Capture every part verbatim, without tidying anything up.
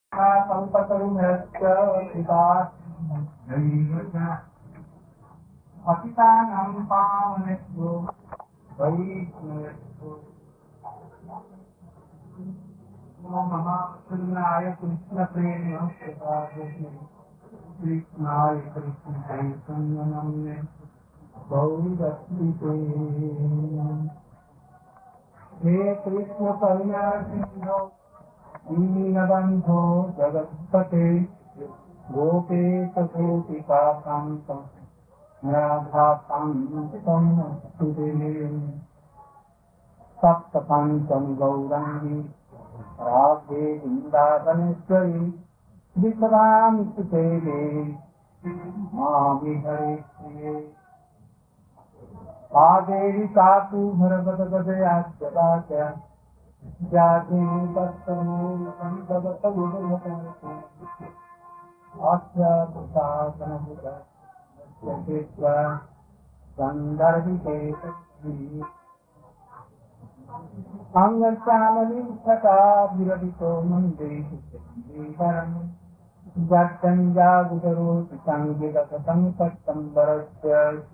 अपितानं पावनेभ्यो वैष्णवेभ्यो नमो नमः। कृष्णाय कृष्णप्रेमस्य कृष्णाय कृष्णचैतन्यनाम्ने गौरभक्तिते। हे कृष्ण करुणा सिंधो दीनबन्धो जगत्पते गोपेश गोपिकान्त राधाकान्तं सप्तकान्तं गौराङ्गी राधे वृन्दावनेश्वरी विश्रान्ति ते मामि हरे प्रिये। आदेवी सातु भरगदगदयाच्यदाच जाति तत्समूलसंभवत गुरुभूते आख्यातुसासनभुतस्येत्वा सन्दर्भिते तस्मिन् अंगचालनिष्ठता विरहितो मन्दे श्रीधरम् जट्टञ्जागुतरोति सङ्गीतसङ्कट्टम्बरस्य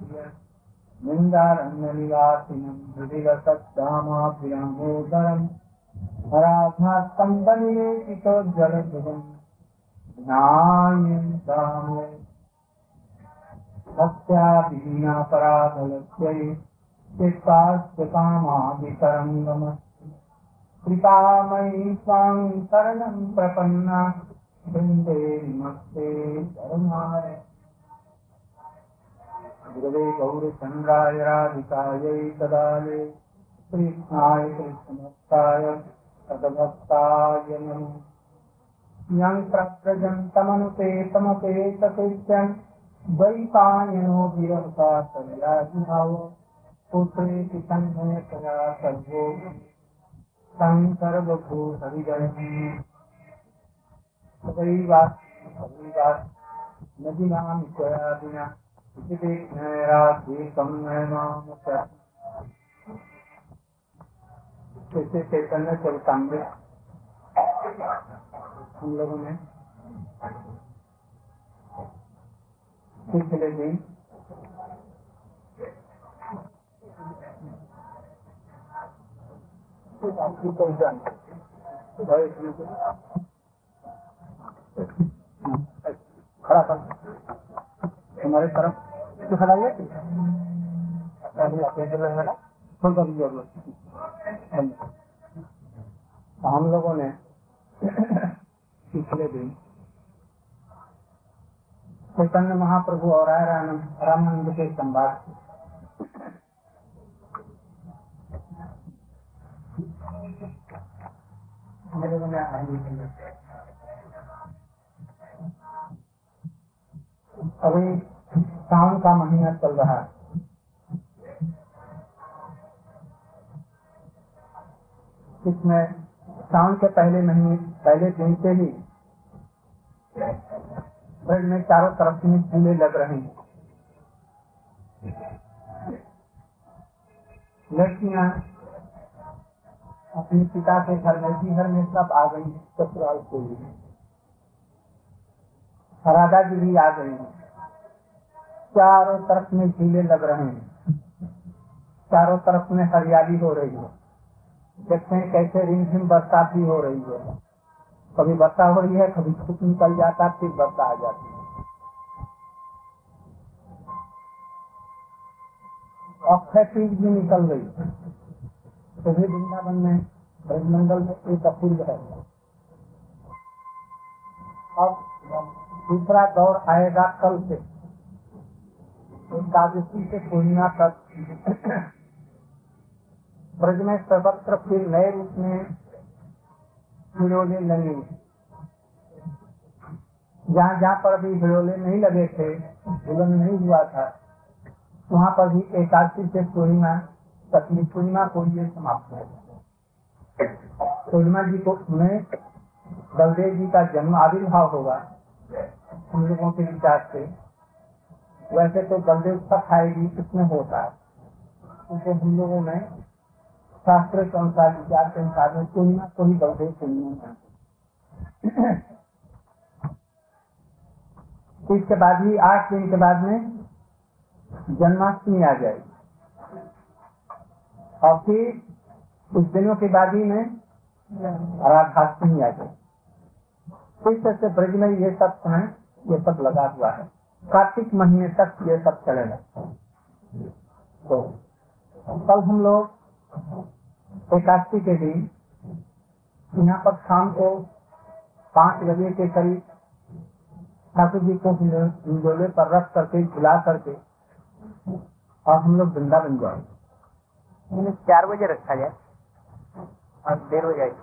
निन्दारण्यनिवासिनं हृदिरसद्धामाभ्यामोदरम् राधास्तं वनिलेपितोज्ज्वलभुजम् ध्यायन्तामो भक्त्याभिनापराधलक्ष्यै चित्तास्य कामाभितरङ्गमस्ति कृपामयि स्वां शरणं प्रपन्ना वृन्दे नमस्ते शरणाय। गुरवे गौरचन्द्राय राधिकायै तदालये कृष्णाय कृष्णभक्ताय तद्भक्ताय नमः। यं प्रव्रजन्तमनुपेतमपेतकृत्यं द्वैपायनो विरहता सलिलाभिभाव पुत्रेति तन्मयतया सर्वो सर्वभूतहृदयम् सदैवात् नदीनां जयादिना इति राधेकं नयनाम। जैसे चैतन्य चरितामृत हम लोगों ने पिछले दिन खड़ा कर हमारे तरफ तो खड़ा हुआ हम लोगों ने पिछले दिन चैतन्य महाप्रभु और रामानंद के संवाद मेरे को अभी सावन का महीना चल रहा है। इसमें सावन के पहले महीने पहले दिन से ही ब्रज में चारों तरफ में झूले लग रहे हैं। लड़कियां अपने पिता के घर में भी घर में सब आ गई ससुराल से। राधा जी भी आ गई हैं। चारों तरफ में झूले लग रहे हैं। चारों तरफ में हरियाली हो रही है। देखते हैं कैसे रिमझिम बरसात भी हो रही है। कभी वर्षा हो रही है, कभी धूप निकल जाता, फिर वर्षा आ जाती है। अक्षय तीज भी निकल गई। तो भी वृंदावन में ब्रजमंडल में एक अपूर्व है। अब दूसरा दौर आएगा कल से एकादशी से पूर्णिमा तक। ब्रज में सर्वत्र फिर नए रूप में हिड़ोले लगेंगे। जहाँ जहाँ पर भी हिड़ोले नहीं लगे थे, झूलन नहीं हुआ था, वहाँ पर भी एकादशी से पूर्णिमा तकनी पूर्णिमा को ये समाप्त है। पूर्णिमा जी को में बलदेव जी का जन्म आविर्भाव होगा हम लोगों के विचार से। वैसे तो बलदेव सब खाएगी इसमें होता है, क्योंकि हम लोगों में शास्त्र के अनुसार विचार के अनुसार में पूर्णिमा को ही बलदेव पूर्णिमा। इसके बाद ही आठ दिन के बाद में जन्माष्टमी आ जाएगी और फिर कुछ दिनों के बाद ही में राधाष्टमी आ जाएगी। इस तरह से ब्रज में ये सब है, ये सब लगा हुआ है। कार्तिक महीने तक ये सब चलेगा। तो कल हम लोग एकादशी के दिन यहाँ पर शाम को पाँच बजे के करीब ठाकुर जी को हिंडोले पर रख करके झुला करके और हम लोग वृंदावन जाएंगे। चार बजे रखा जाए और देर हो जाएगी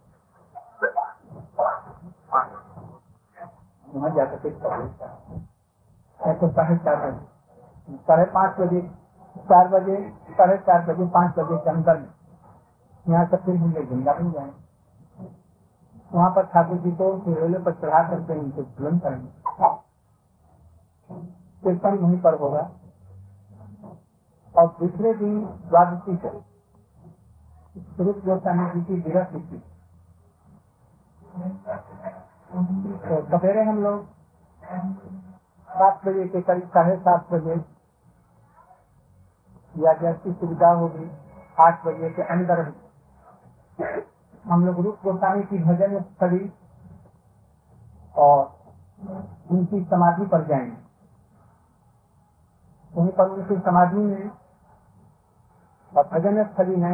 वहाँ जाकर ऐसे साढ़े चार बजे साढ़े पाँच बजे चार बजे साढ़े चार बजे पाँच बजे के अंदर में यहाँ से फिर हम लोग वृंदावन जाएंगे। वहाँ पर ठाकुर जी को हिंडोले पर चढ़ा करके उनके झूलन करेंगे। कीर्तन वहीं पर होगा और दूसरे दिन द्वादशी को स्वरूप गोस्वामी जी की विरह तिथि। तो सवेरे हम लोग सात बजे के करीब साढ़े सात बजे या जैसी सुविधा होगी आठ बजे के अंदर हम लोग रूप गोस्वामी की भजन स्थली और उनकी समाधि पर जाएंगे। वहीं पर उनकी समाधि में और भजन स्थली में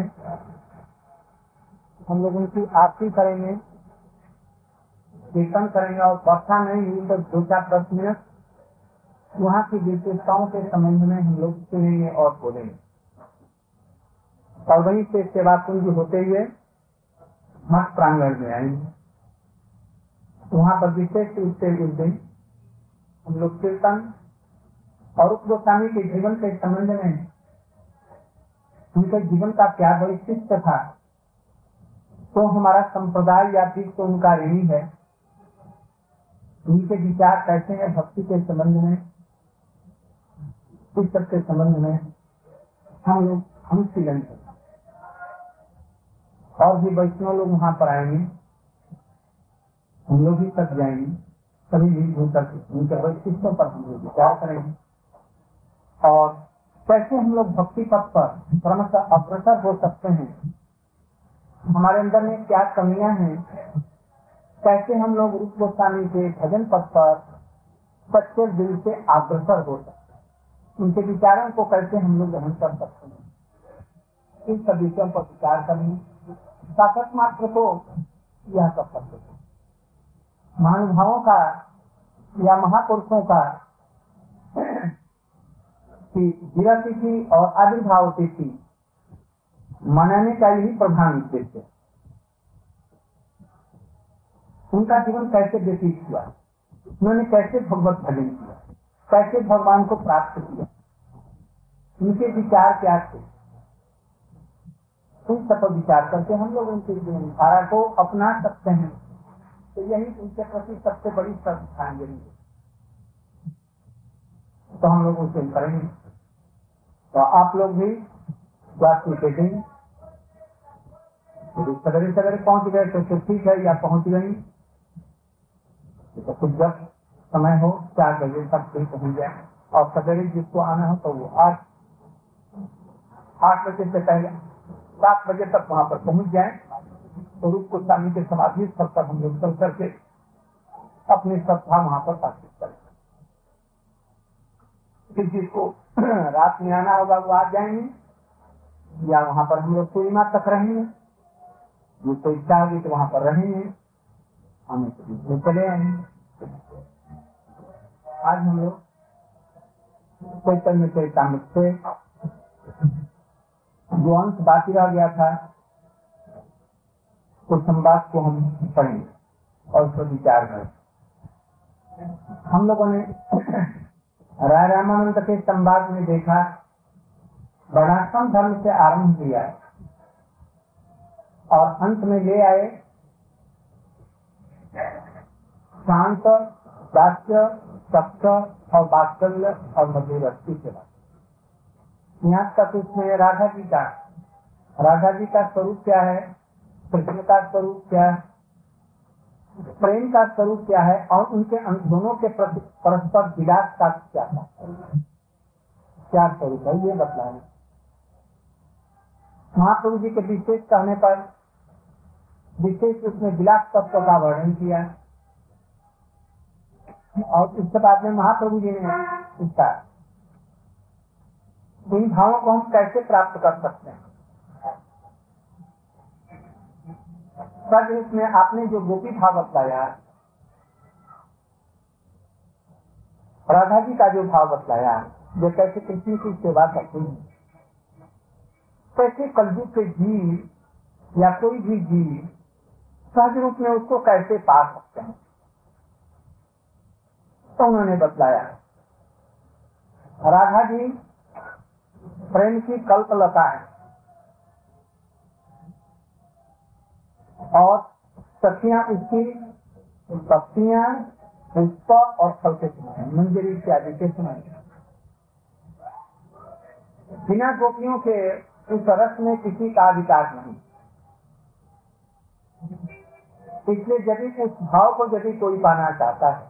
हम लोग उनकी आरती करेंगे, कीर्तन करेंगे और वर्षा नहीं हुई तो दो चार दस मिनट वहाँ की विशेषताओं के संबंध में हम लोग सुनेंगे और बोलेंगे। और वहीं से सेवा कुंज होते हुए मठ प्रांगण में आएंगे। वहाँ पर विशेष रूप से उस दिन हम लोग कीर्तन और रूप गोस्वामी के जीवन के संबंध में उनके जीवन का क्या वैशिष्ट था, तो हमारा संप्रदाय या फिर तो उनका ऋणी है, उनके विचार कैसे हैं भक्ति के संबंध में, इस सब के संबंध में हम लोग अनुशीलन करें। और भी वैष्णव लोग वहाँ पर आएंगे, हम लोग भी तक जाएंगे, सभी मिलजुल कर उनके वैशिष्टों पर हम लोग विचार करेंगे और कैसे हम लोग भक्ति पथ पर क्रमशः अग्रसर हो सकते हैं, हमारे अंदर में क्या कमियां हैं, कैसे हम लोग रूप गोस्वामी के भजन पथ पर सच्चे दिल से अग्रसर हो सकते हैं, उनके विचारों को कैसे हम लोग ग्रहण कर सकते हैं, इन सब विषयों पर विचार करने ताकत मात्र को यह कर सकते हैं। महानुभावों का या महापुरुषों का विरह तिथि और आविर्भाव तिथि मनाने का यही प्रधान उद्देश्य है। उनका जीवन कैसे व्यतीत हुआ, उन्होंने कैसे भगवत भजन किया, कैसे भगवान को प्राप्त किया, उनके विचार क्या थे, उन सब पर विचार करके हम लोग उनके धारा को अपना सकते हैं। तो यही उनके प्रति सबसे बड़ी श्रद्धांजलि है, तो हम लोग उसे करेंगे। तो आप लोग भी द्वादशी के दिन सवेरे सवेरे पहुंच गए तो ठीक है, या पहुंच गई तो कुछ जब समय हो चार बजे तक फिर पहुंच जाए, और सवेरे जिसको आना हो तो वो आठ आठ बजे से पहले सात बजे तक वहां पर पहुंच जाए। तो रूप गोस्वामी के समाधि स्थल पर हम लोग चल करके अपनी श्रद्धा वहां पर स्थापित करें। फिर जिसको रात में आना होगा वो आ जाएंगे, या वहां पर हम लोग पूर्णिमा तक रहेंगे, जिसको इच्छा होगी तो वहां पर रहेंगे, हमें तो चले आएंगे। आज हम लोग चैतन्य चैतामृत से जो अंश बाकी रह गया था उस संवाद को हम पढ़ेंगे और उसको विचार करें। हम लोगों ने राय रामानंद के संवाद में देखा, वर्णाश्रम धर्म से आरंभ किया और अंत में ले आए शांत, दास्य, सत्य और वात्सल्य और मधुरस्ती के बाद यहाँ तक उसमें राधा जी का राधा जी का स्वरूप क्या है, कृष्ण का स्वरूप क्या है, प्रेम का स्वरूप क्या है और उनके दोनों के प्रति परस्पर विलास का क्या था, क्या स्वरूप है, ये बतलाएं। महाप्रभु जी के विशेष कहने पर विशेष उसने विलास तत्व का वर्णन किया और उसके बाद में महाप्रभु जी ने इसका इन भावों को हम कैसे प्राप्त कर सकते हैं। सच इसमें आपने जो गोपी भाव बतलाया, राधा जी का जो भाव बतलाया, जो कैसे कृष्ण की सेवा करते हैं, कैसे कलयुग के जीव या कोई भी जीव सहज रूप में उसको कैसे पा सकते हैं, तो उन्होंने बतलाया। राधा जी प्रेम की कल्पलता है और सखियां उसकी पत्तियां, पुष्प और फल के समान, मंजरी इत्यादि के समान। बिना गोपियों के उस रस में किसी का विकास नहीं। इसलिए यदि उस भाव को यदि कोई पाना चाहता है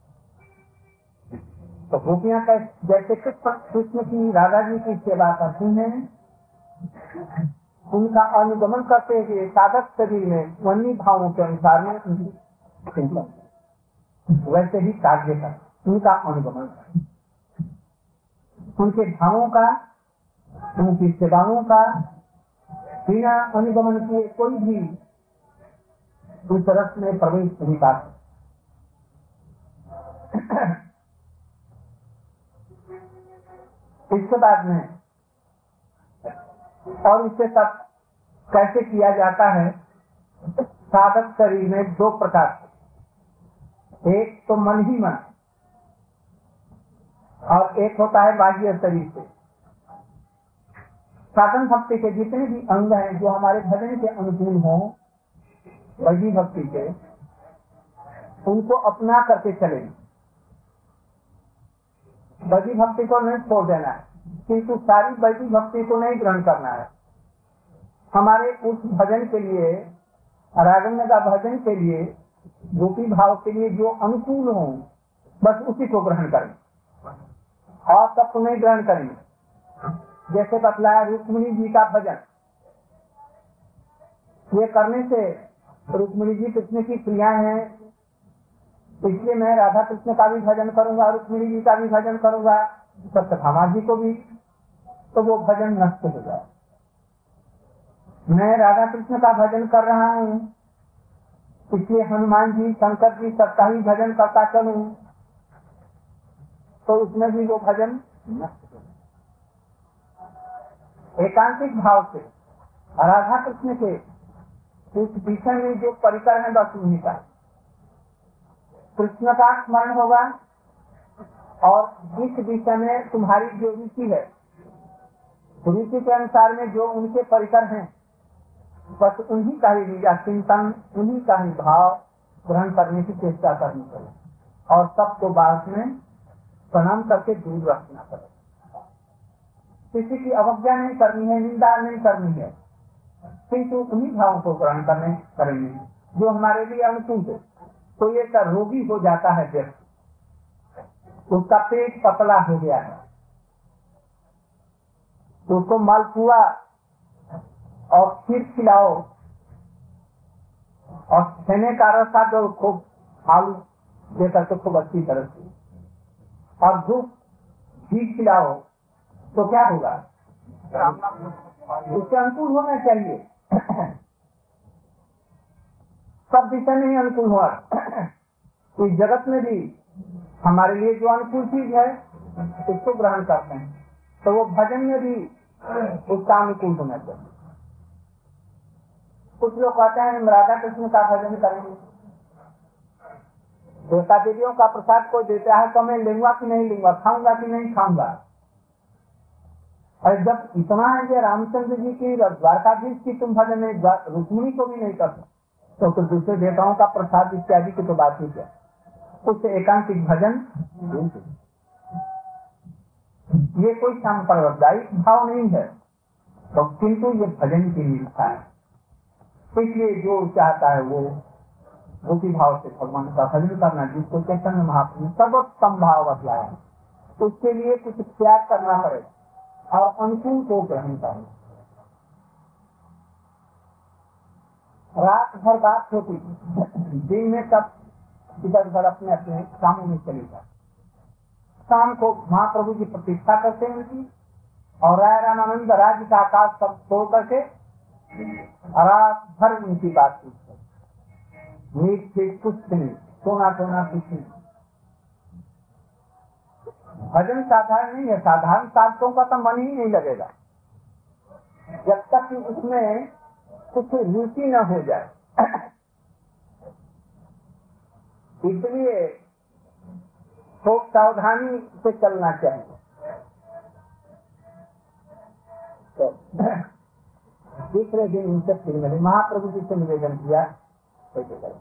तो गोपियां का जैसे कृष्ण की राधा जी की सेवा करती हैं, उनका अनुगमन करते हुए साधक शरीर में वन्नी भावों के अनुसार में वैसे ही कार्य कर उनका अनुगमन कर, उनके भावों का, उनकी सेवाओं का बिना अनुगमन किए कोई भी उस रस में प्रवेश नहीं पाता। इसके बाद में और इसके साथ कैसे किया जाता है, साधक शरीर में दो प्रकार, एक तो मन ही मन और एक होता है बाह्य शरीर से। साधन भक्ति के जितने भी अंग हैं जो हमारे भजन के अनुकूल हों, वैदिक भक्ति के, उनको अपना करके चलेंगे। वैदिक भक्ति को नहीं छोड़ देना है, किंतु सारी वैदिक भक्ति को नहीं ग्रहण करना है। हमारे उस भजन के लिए, रागम का भजन के लिए, गोपी भाव के लिए जो अनुकूल हो, बस उसी को ग्रहण करें और सबको नहीं ग्रहण करेंगे। जैसे बतलाया रुक्मिणी जी का भजन, ये करने से रुक्मिणी जी कृष्ण की प्रिया हैं, इसलिए मैं राधा कृष्ण का भी भजन करूंगा, रुक्मिणी जी का भी भजन करूंगा, सत्यभामा जी को भी, तो वो भजन नष्ट हो जाए। मैं राधा कृष्ण का भजन कर रहा हूँ, इसलिए हनुमान जी, शंकर जी सबका ही भजन करता चलूं, तो उसमें भी वो भजन नष्ट हो जाए। एकांतिक भाव से राधा कृष्ण के उस विषय में जो परिकर है, बस उन्हीं का कृष्ण का स्मरण होगा और जिस विषय में तुम्हारी जो रुचि है, रुचि के अनुसार में जो उनके परिकर हैं, बस उन्हीं का ही लीला चिंतन, उन्हीं का ही भाव ग्रहण करने की चेष्टा करनी पड़े और सबको बाद में प्रणाम करके दूर रखना पड़े। किसी की अवज्ञा नहीं करनी है, निंदा नहीं करनी है, किंतु उन्हीं भावों को ग्रहण करने करेंगे जो हमारे लिए अनुकूल है। तो ये का रोगी हो जाता है व्यक्ति, उसका पेट पतला हो गया है, तो उसको मालपुआ और खीर खिलाओ और छेने का रसा दो खूब आलू देकर के खूब अच्छी तरह से, और दूध घी खिलाओ, तो क्या होगा, उसके अनुकूल होना चाहिए। सब दिशा में ही अनुकूल हुआ। इस जगत में भी हमारे लिए जो अनुकूल चीज है उसको ग्रहण करते हैं, तो वो भजन में भी उसका अनुकूल होना चाहिए। कुछ लोग कहते हैं हम राधा कृष्ण का भजन करेंगे, देवता देवियों का प्रसाद कोई देता है तो मैं लूंगा कि नहीं लूंगा, खाऊंगा कि नहीं खाऊंगा। और जब इतना है कि रामचंद्र जी की द्वारकाधीश की तुम भजन नहीं, रुक्मिणी को भी नहीं करते, तो फिर दूसरे देवताओं का प्रसाद इत्यादि की तो बात ही क्या। उससे एकांतिक भजन ये कोई सांप्रदायिक भाव नहीं है, तो किंतु ये भजन की निष्ठा है। इसलिए जो चाहता है वो भक्ति भाव से भगवान का भजन करना, जिसको चैतन्य महाप्रभु सर्वोत्तम भाव बतलाया, तो उसके लिए कुछ त्याग करना पड़ेगा और अनुकूल को ग्रहण करना। रात भर बात होती, दिन में सब इधर उधर अपने अपने कामों में चले जाते। शाम को महाप्रभु की प्रतिष्ठा करते हैं उनकी, और राय रामानंद राज्य का आकाश सब छोड़ करके रात भर उनकी बात पूछते, मीट पीट कुछ नहीं, सोना सोना कुछ नहीं। भजन साधारण नहीं है, साधारण साधकों का तो मन ही नहीं लगेगा जब तक कि उसमें कुछ रुचि न हो जाए। इसलिए खूब सावधानी से चलना चाहिए। तो दूसरे दिन उनसे फिर मिले, महाप्रभु जी से निवेदन किया, कैसे करें।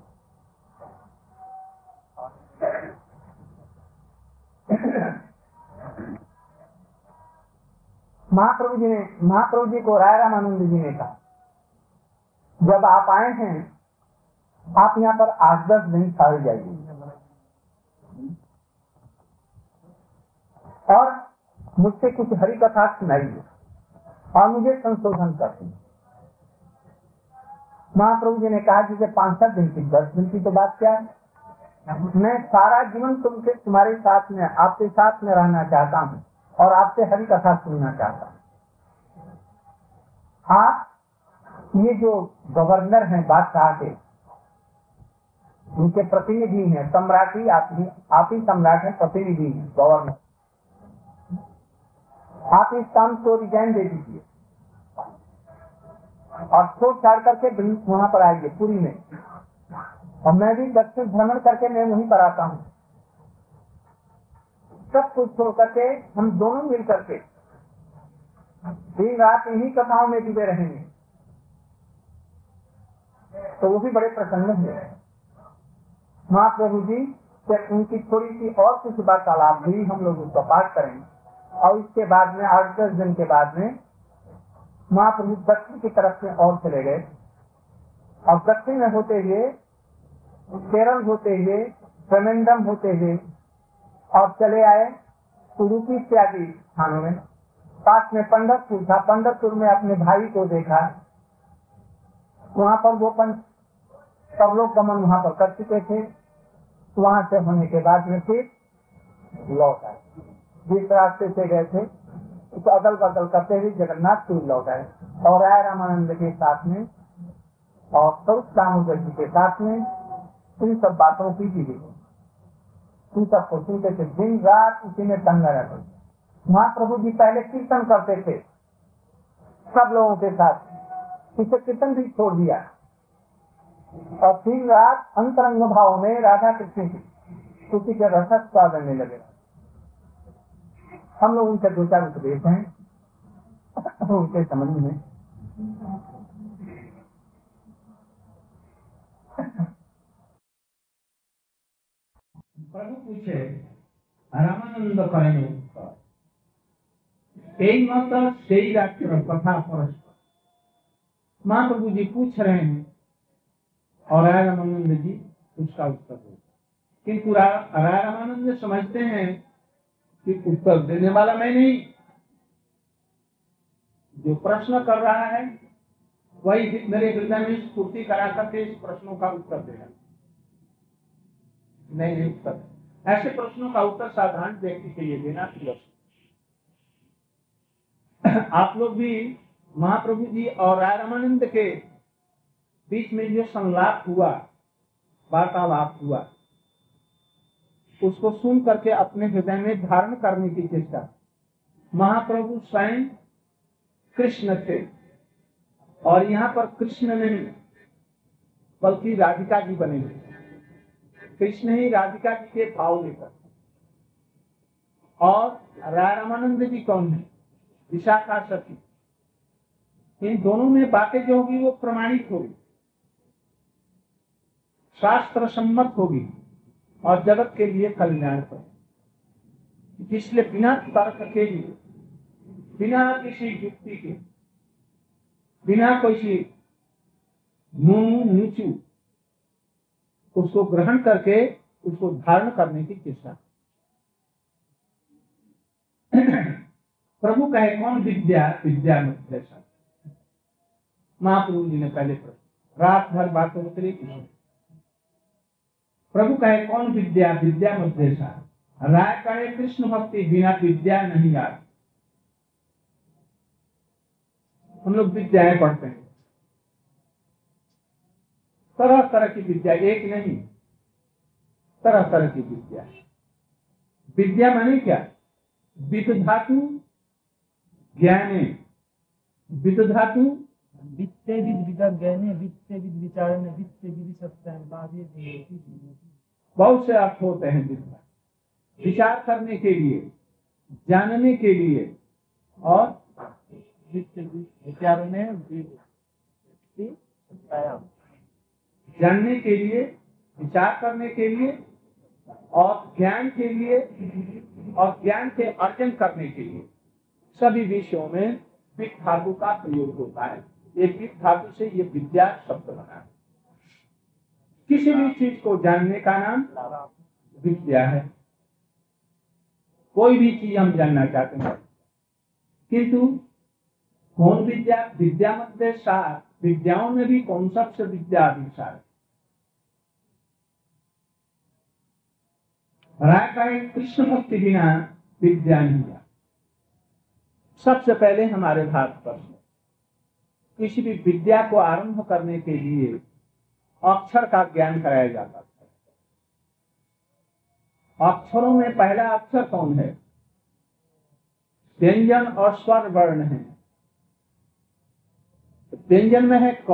महाप्रभु जी ने महाप्रभु जी को राय रामानंद जी ने कहा, जब आप आए हैं आप यहाँ पर आठ दस दिन ठहर जाइए और मुझसे कुछ हरि कथा सुनाइए और मुझे संशोधन करते। महाप्रभु जी ने कहा, जैसे पांच सात दिन की दस दिन की तो बात क्या है, मैं सारा जीवन तुमसे तुम्हारे साथ में आपके साथ में रहना चाहता हूँ और आपसे हरि कथा सुनना चाहता हूँ। आप ये जो गवर्नर हैं बादशाह के, उनके प्रतिनिधि हैं, सम्राट ही आप ही आप ही सम्राट हैं, प्रतिनिधि हैं, गवर्नर। आप इस काम को रिजाइन दे दीजिए और छोड़ छाड़ करके वहाँ पर आइए पुरी में, और मैं भी दक्षिण भ्रमण करके मैं वहीं पर आता हूँ। सब कुछ छोड़ करके हम दोनों मिल करके दिन रात इन्हीं कथाओं में डूबे रहेंगे। तो वो भी बड़े प्रसन्न हुए। महाप्रभु जी से उनकी थोड़ी सी और कुछ वार्तालाप हुई, हम लोग उसका पाठ करेंगे। और इसके बाद में आठ दस दिन के बाद में महाप्रभु दक्षिण की तरफ में और चले गए, और दक्षिण में होते हुए केरल होते हुए त्रिवेंद्रम होते हुए और चले आए उडुपी इत्यादि स्थानों में। पास में पंढरपुर था, पंढरपुर में अपने भाई को देखा, वहाँ पर वो पंच परलोक गमन वहाँ पर कर चुके थे। वहाँ से होने के बाद में फिर लौट आए, जिस रास्ते से गए थे उसको अगल बगल करते हुए जगन्नाथपुर लौट आए, और राय रामानंद के साथ में और स्वरूप दामोदर जी के साथ में इन सब बातों की भी इन सब को सुनते थे, दिन रात उसी में तंग रहते। महाप्रभु जी पहले कीर्तन करते थे सब लोगों के साथ, इसे कीर्तन भी छोड़ दिया और दिन रात अंतरंग भाव में राधा कृष्ण की उसी के रसक स्वाद करने लगे। हम लोग उनके दो चार उपदेश हैं उनके संबंध में। प्रभु पूछे रामानंद कहने एक मत सही रात्र कथा परस्पर। महाप्रभु जी पूछ रहे हैं और राय रामानंद जी उसका उत्तर दे, किंतु राय रामानंद समझते हैं कि उत्तर देने वाला मैं नहीं, जो प्रश्न कर रहा है वही मेरे हृदय में स्फूर्ति करा करके इस प्रश्नों का उत्तर देगा। नहीं नहीं उत्तर ऐसे प्रश्नों का उत्तर साधारण व्यक्ति के लिए देना सुलभ। आप लोग भी महाप्रभु जी और राय रामानंद के बीच में जो संलाप हुआ, वार्तालाप हुआ, उसको सुन करके अपने हृदय में धारण करने की चेष्टा। महाप्रभु स्वयं कृष्ण थे और यहाँ पर कृष्ण नहीं बल्कि राधिका जी बने हुए। कृष्ण ही राधिका जी के भाव लेकर, और राय रामानंद जी कौन है? विशाखा सती। इन दोनों में बातें जो होगी वो प्रमाणित होगी, शास्त्र सम्मत होगी और जगत के लिए कल्याण होगी। इसलिए बिना तर्क के ही, बिना किसी युक्ति के, बिना कोई नीचू उसको ग्रहण करके उसको धारण करने की चेष्टा। प्रभु कहे कौन विद्या विद्या मध्य। महाप्रभु जी ने पहले प्रश्न, रात भर बातों उतरी। प्रभु कहे कौन विद्या विद्या मध्य। राय कहे कृष्ण भक्ति बिना विद्या नहीं आती। हम लोग विद्याएं पढ़ते हैं, तरह तरह की विद्या, एक नहीं, तरह तरह की विद्या। विद्या माने क्या? विद धातु ज्ञाने, विद धातु वित्ते विद विदा ज्ञाने, वित्ते विद विचारने, वित्ते विद सत्यान बाधे। बहुत से अर्थ होते हैं विद्या। विचार करने के लिए, जानने के लिए, और विचार में जानने के लिए, विचार करने के लिए, और ज्ञान के लिए, और ज्ञान के अर्जन करने के लिए, सभी विषयों में विद धातु का प्रयोग होता है। ये विद धातु से ये विद्या शब्द बना है। किसी भी चीज को जानने का नाम विद्या है। कोई भी चीज हम जानना चाहते हैं, किंतु कौन विद्या विद्या मध्य सार, विद्याओं में भी कौन सबसे विद्या अधिसार। राय कहे कृष्ण भक्ति बिना विद्या नहीं है। सबसे पहले हमारे भारत पर किसी भी विद्या को आरंभ करने के लिए अक्षर का ज्ञान कराया जाता है। अक्षरों में पहला अक्षर कौन है? व्यंजन और स्वर वर्ण है। व्यंजन में है क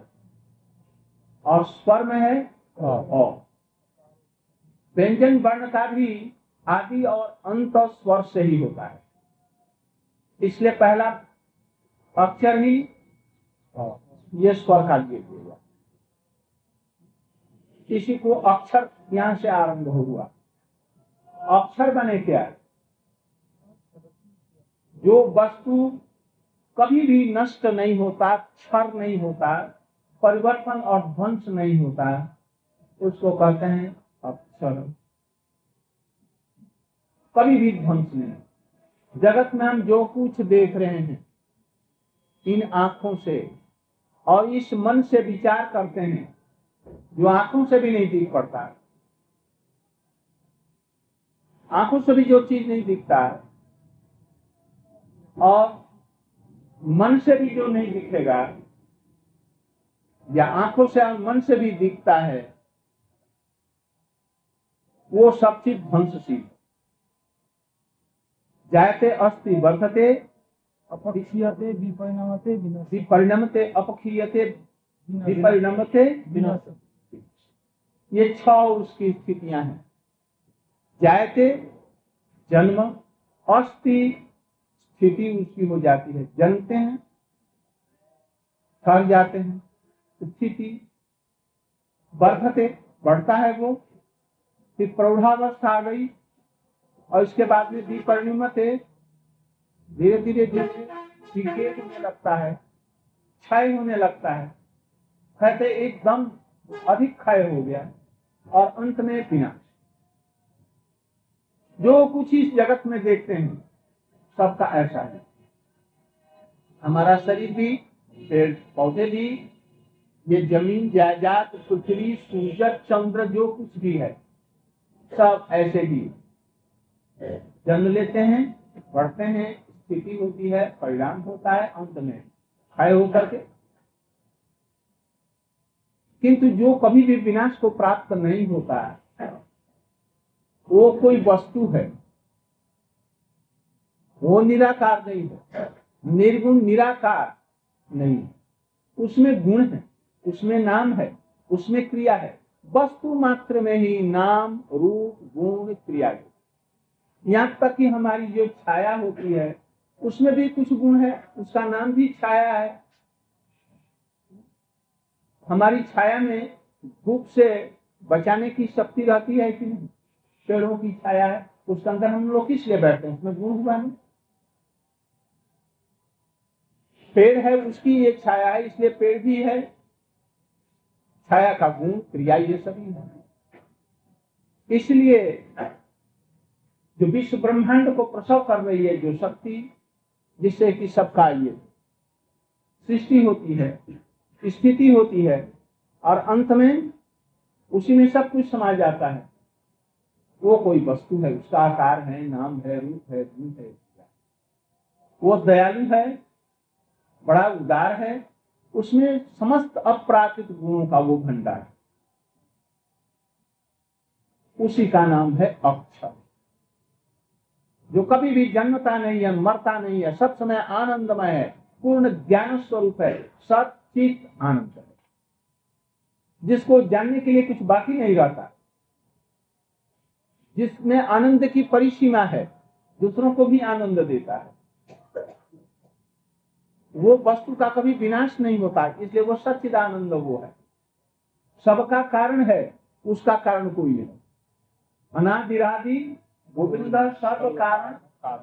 और स्वर में है अ। व्यंजन वर्ण का भी आदि और अंत स्वर से ही होता है, इसलिए पहला अक्षर ही ये स्वर का लिए हुआ। किसी को अक्षर यहां से आरंभ हुआ। अक्षर बने क्या? जो वस्तु कभी भी नष्ट नहीं होता, क्षर नहीं होता, परिवर्तन और ध्वंस नहीं होता, उसको कहते हैं अक्षर। कभी भी ध्वंस नहीं। जगत में हम जो कुछ देख रहे हैं इन आंखों से और इस मन से विचार करते हैं, जो आंखों से भी नहीं दिख पड़ता, आंखों से भी जो चीज नहीं दिखता और मन से भी जो नहीं दिखेगा, या आंखों से और मन से भी दिखता है, वो सब चीज ध्वंसशील। जायते अस्ति वर्धते अपक्षीयते विपरिणमते विनाशते, विपरिणमते अपक्षीयते विपरिणमते विनाशते। ये छह उसकी स्थितियां हैं। जायते जन्म, अस्ति स्थिति उसकी हो जाती है, जन्मते हैं, ठहर जाते हैं, स्थिति, वर्धते बढ़ता है वो, फिर प्रौढ़ावस्था आ गई, और इसके बाद में विपरिणमते धीरे धीरे धीरे विकेट होने लगता है, क्षय होने लगता है, कहते एकदम अधिक क्षय हो गया, और अंत में विनाश। जो कुछ इस जगत में देखते हैं सबका ऐसा है। हमारा शरीर भी, पेड़ पौधे भी, ये जमीन जायदाद पृथ्वी सूरज चंद्र जो कुछ भी है सब ऐसे ही जन्म लेते हैं, बढ़ते हैं, स्थिति होती है, परिणाम होता है, अंत में क्षय होकर के। किंतु जो कभी भी विनाश को प्राप्त नहीं होता है वो कोई वस्तु है, वो निराकार नहीं है, निर्गुण निराकार नहीं। उसमें गुण है, उसमें नाम है, उसमें क्रिया है। वस्तु मात्र में ही नाम रूप गुण क्रिया है। यहाँ तक कि हमारी जो छाया होती है उसमें भी कुछ गुण है, उसका नाम भी छाया है। हमारी छाया में धूप से बचाने की शक्ति रहती है कि नहीं? पेड़ों की छाया है, उसके अंदर हम लोग किस लिए बैठते हैं? उसमें गुण हुआ नहीं। पेड़ है, उसकी एक छाया है, इसलिए पेड़ भी है। छाया का गुण, क्रिया, ये सभी है। इसलिए जो विश्व ब्रह्मांड को प्रसव कर रही है जो शक्ति, जिससे कि सबका ये सृष्टि होती है, स्थिति होती है और अंत में उसी में सब कुछ समा जाता है, वो कोई वस्तु है, उसका आकार है, नाम है, रूप है, गुण है। वो दयालु है, बड़ा उदार है, उसमें समस्त अपराकृत गुणों का वो भंडार है। उसी का नाम है अक्षर, जो कभी भी जन्मता नहीं है, मरता नहीं है, सब समय आनंदमय है, पूर्ण ज्ञान स्वरूप है, सचित आनंद है, जिसको जानने के लिए कुछ बाकी नहीं रहता, जिसमें आनंद की परिसीमा है, दूसरों को भी आनंद देता है। वो वस्तु का कभी विनाश नहीं होता, इसलिए वो सच्चिदानंद वो है, सबका कारण है, उसका कारण कोई नहीं। अनादिरादि गोविंद सर्व कारण,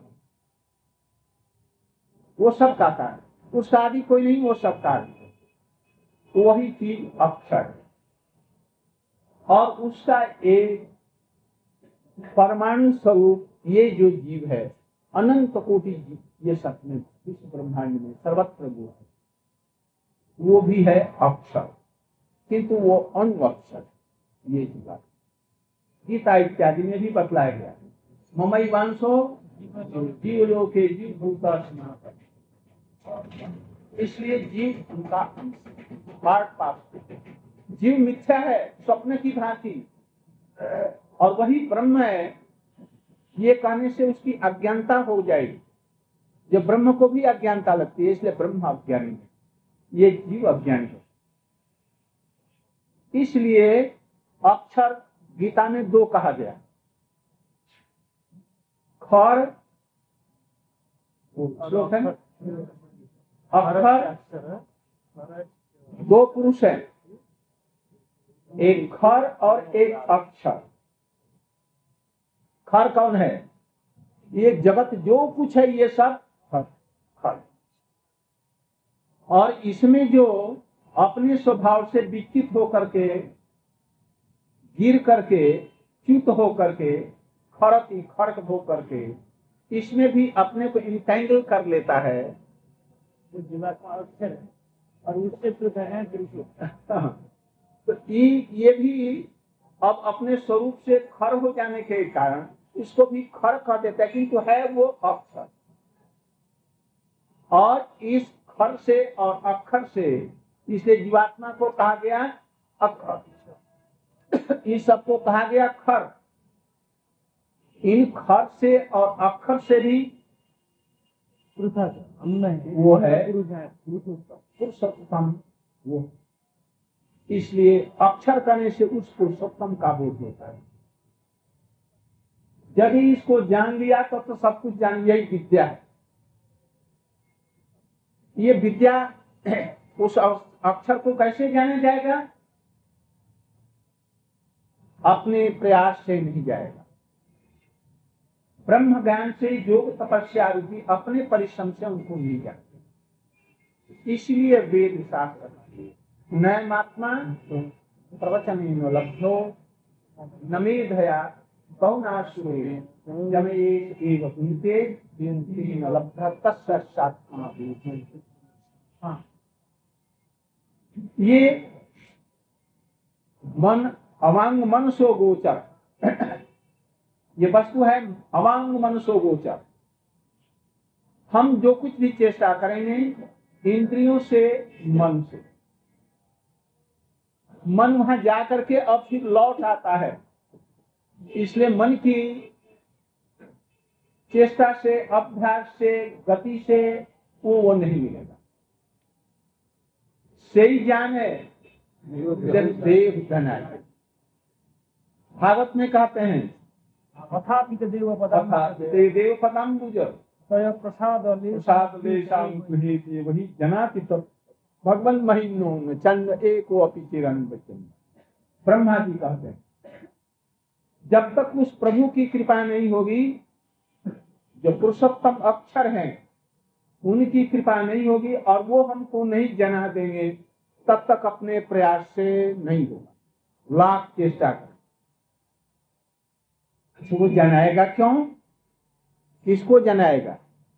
वो सबका कारण, उसका आदि कोई नहीं, वो सब कारण, वही चीज अक्षर है। और उसका एक परमाणु स्वरूप ये जो जीव है, अनंत कोटि जीव, ये सब में विश्व ब्रह्मांड में सर्वत्र वो है, वो भी है अक्षर, किंतु वो अणुअक्षर। ये जीवा गीता इत्यादि में भी बतलाया गया, ममई वांशो जीव लोके जीव भूता सनातन। इसलिए जीव उनका पार्ट पार्ट, जीव मिथ्या है स्वप्न की भांति, और वही ब्रह्म है, ये कहने से उसकी अज्ञानता हो जाएगी। जब ब्रह्म को भी अज्ञानता लगती है, इसलिए ब्रह्म अज्ञानी है, ये जीव अज्ञानी है। इसलिए अक्षर गीता में दो कहा गया, खर श्लोक है, अक्षर दो पुरुष है, एक खर और एक अक्षर। खर कौन है? ये जगत जो कुछ है ये सब खर, खर। और इसमें जो अपने स्वभाव से विकसित होकर के, गिर करके, च्युत होकर के, खड़क खड़क होकर के, इसमें भी अपने को इंटेंगल कर लेता है, वो जीवात्मा अक्षर है और उससे पृथक है पुरुष। तो ये भी अब अपने स्वरूप से खर हो जाने के कारण इसको भी खर कह देता है, किंतु है वो अक्षर। और इस खर से और अक्षर से, इसलिए जीवात्मा को कहा गया अक्षर, इस सबको कहा गया खर। इन खर से और अक्षर से भी वो है पुरुषोत्तम, वो इसलिए अक्षर करने से उस पुरुषोत्तम का बोध होता है। जब ही इसको जान लिया तो, तो सब कुछ जान, यही विद्या है। ये विद्या उस अक्षर को कैसे जाना जाएगा? अपने प्रयास से नहीं जाएगा, ब्रह्म ज्ञान से, योग तपस्या रूपी अपने परिश्रम से उनको नहीं जाते। इसलिए वेद शास्त्र नयमात्मा प्रवचन लब्धो न मेधया बहुनाशुरे जमेव पुनीते न लब्ध तस्सात्मा। ये मन अवांग मनसो गोचर, ये वस्तु है अवांग मनसो गोचर। हम जो कुछ भी चेष्टा करेंगे इंद्रियों से, मन से, मन वहां जा करके अब फिर लौट आता है। इसलिए मन की चेष्टा से, अभ्यास से, गति से वो वो नहीं मिलेगा। सही ज्ञान है देव धना। भागवत में कहते हैं देव पदम प्रसाद वही जनाति भगवान महिनो चंद्र एको अपि चिरन बचन। ब्रह्मा जी कहते हैं जब तक उस प्रभु की कृपा नहीं होगी, जो पुरुषोत्तम अक्षर हैं उनकी कृपा नहीं होगी और वो हमको नहीं जना देंगे, तब तक अपने प्रयास से नहीं होगा, लाख चेष्टा कर। वो जनाएगा क्यों? किसको जनाएगा?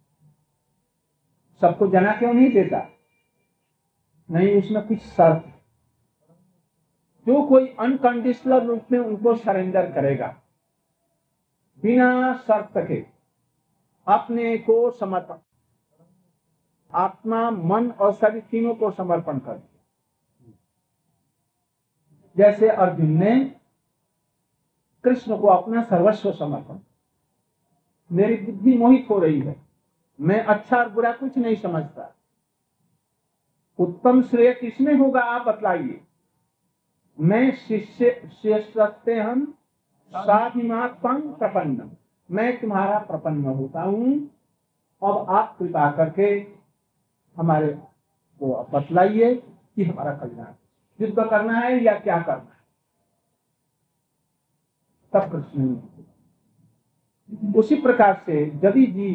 सबको जना क्यों नहीं देता? नहीं, उसमें कुछ शर्त। जो कोई अनकंडीशनल रूप में उनको सरेंडर करेगा, बिना शर्त के अपने को समर्पण, आत्मा मन और शरीर तीनों को समर्पण कर दिया। जैसे अर्जुन ने कृष्ण को अपना सर्वस्व समर्पण, मेरी बुद्धि मोहित हो रही है, मैं अच्छा और बुरा कुछ नहीं समझता, उत्तम श्रेय किसमें होगा आप बतलाइए। मैं शिष्य शिष्यस्ते हम साधिमात्म प्रपन्न, मैं तुम्हारा प्रपन्न होता हूँ, अब आप कृपा करके हमारे को बतलाइए कि हमारा कल्याण युद्ध करना है या क्या करना है। तब कृष्ण उसी प्रकार से यदि जी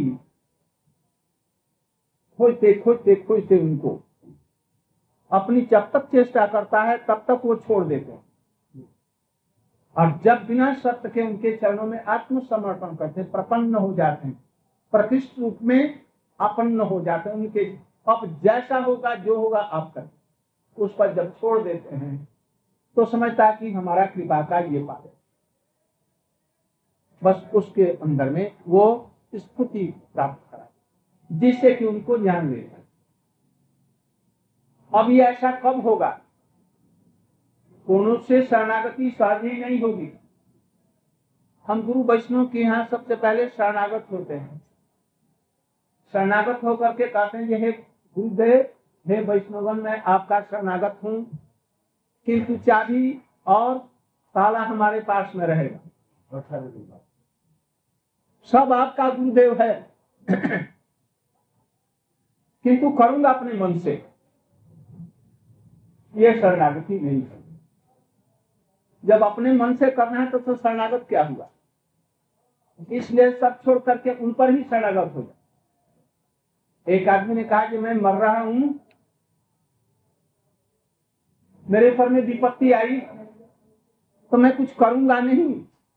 खोजते खोजते खोजते उनको अपनी जब तक चेष्टा करता है तब तक वो छोड़ देते हैं, और जब बिना शर्त के उनके चरणों में आत्मसमर्पण करते प्रपन्न हो जाते हैं, प्रकृष्ट रूप में अपन्न हो जाते हैं उनके, अब जैसा होगा जो होगा आप कर, उस पर जब छोड़ देते हैं तो समझता कि हमारा कृपा का ये पार है, बस उसके अंदर में वो स्फूर्ति प्राप्त करा जिससे कि उनको ज्ञान लेगा। अब ये ऐसा कब होगा? कोनो से शरणागति सहज ही नहीं होगी। हम गुरु वैष्णव के यहाँ सबसे पहले शरणागत होते हैं, शरणागत होकर के कहते हैं हे गुरुदेव, हे वैष्णवगण, मैं आपका शरणागत हूँ, किंतु चाबी और ताला हमारे पास में रहेगा, सब आपका गुरुदेव है किंतु करूंगा अपने मन से, ये शरणागति नहीं है। जब अपने मन से करना है तो, तो शरणागत क्या हुआ? इसलिए सब छोड़ करके उन पर ही शरणागत हो जाए। एक आदमी ने कहा कि मैं मर रहा हूं, मेरे पर में विपत्ति आई तो मैं कुछ करूंगा नहीं,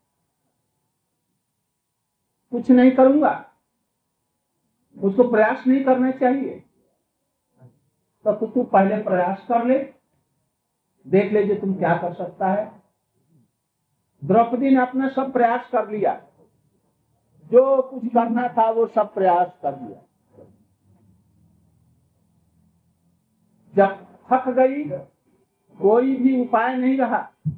कुछ नहीं करूंगा, उसको प्रयास नहीं करना चाहिए। तो तू तू पहले प्रयास कर ले, देख ले जो तुम क्या कर सकता है। द्रौपदी ने अपना सब प्रयास कर लिया, जो कुछ करना था वो सब प्रयास कर लिया, जब थक गई कोई भी उपाय नहीं रहा,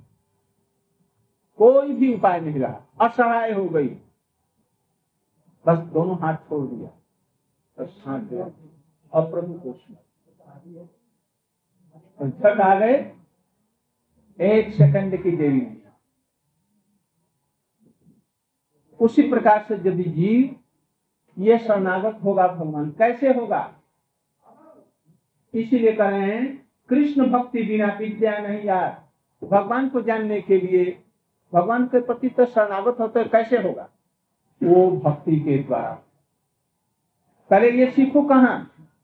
कोई भी उपाय नहीं रहा, असहाय हो गई, बस दोनों हाथ छोड़ दिया, बस हाथ दिया और प्रभु को झट आ गए, एक सेकंड की देरी नहीं। उसी प्रकार से यदि जीव ये शरणागत होगा भगवान, कैसे होगा? इसीलिए कह रहे हैं कृष्ण भक्ति बिना विद्या नहीं यार। भगवान को जानने के लिए भगवान के प्रति तो शरणागत होते, कैसे होगा? वो भक्ति के द्वारा। पहले ये सीखो कहाँ?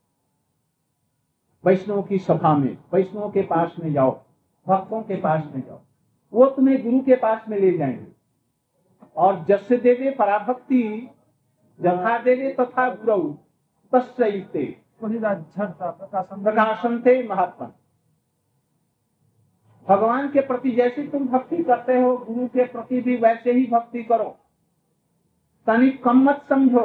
वैष्णव की सभा में, वैष्णव के पास में जाओ, भक्तों के पास में जाओ, वो तुम्हें गुरु के पास में ले जाएंगे। और जैसे देवे पराभक्ति जथा देवे तथा गुरु तस्ते प्रकाशन थे महात्मा। भगवान के प्रति जैसे तुम भक्ति करते हो, गुरु के प्रति भी वैसे ही भक्ति करो, तनिक कम मत समझो।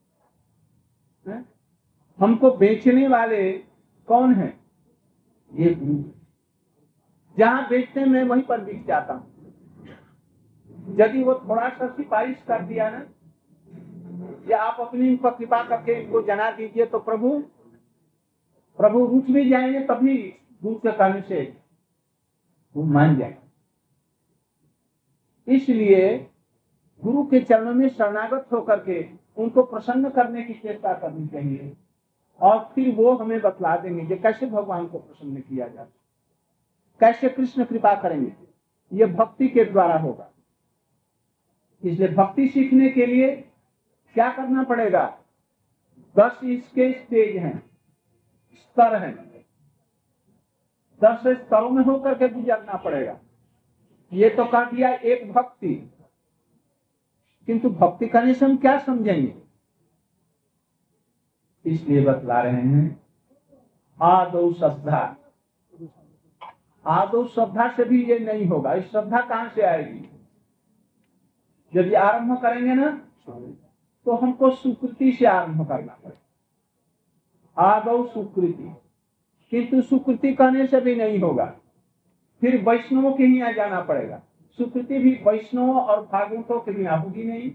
हमको बेचने वाले कौन है? ये गुरु। जहां बेचते हैं मैं वहीं पर बिक जाता हूं। यदि वो थोड़ा सा सिफारिश कर दिया ना, या आप अपनी पर कृपा करके इनको जना दीजिए, तो प्रभु प्रभु रुच भी जाएंगे, तभी दूर से कहने से वो मान जाएंगे। इसलिए गुरु के चरणों में शरणागत होकर के उनको प्रसन्न करने की चेष्टा करनी चाहिए, और फिर वो हमें बतला देंगे कि कैसे भगवान को प्रसन्न किया जाए, कैसे कृष्ण कृपा करेंगे। ये भक्ति के द्वारा होगा। इसलिए भक्ति सीखने के लिए क्या करना पड़ेगा? दस इसके स्टेज हैं, स्तर हैं। दस स्तरों में होकर के गुजरना पड़ेगा। ये तो कह दिया एक भक्ति, किंतु भक्ति करने से हम क्या समझेंगे? इसलिए बतला रहे हैं आदौ श्रद्धा। आदौ श्रद्धा से भी ये नहीं होगा। इस श्रद्धा कहां से आएगी? यदि आरंभ करेंगे ना तो हमको सुकृति से आरंभ करना पड़ेगा। आदौ सुकृति, किंतु सुकृति कहने से भी नहीं होगा, फिर वैष्णवों के यहाँ जाना पड़ेगा। सुकृति भी वैष्णव और भागवतों के बिना होगी नहीं।